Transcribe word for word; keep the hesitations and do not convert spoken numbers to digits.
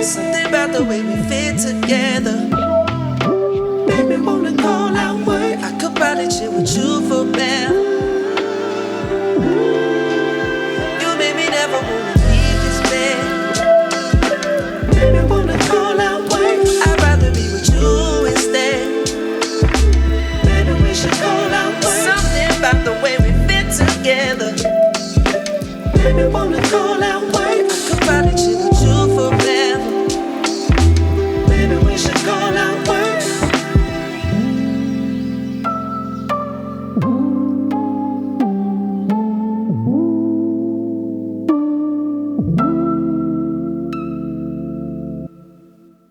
Something about the way we fit together. Baby, wanna call out work. I could probably chill with you for better. You made me never wanna leave this bed. Baby, wanna call out work. I'd rather be with you instead. Baby, we should call out work. Something about the way we fit together. Baby, wanna call out work.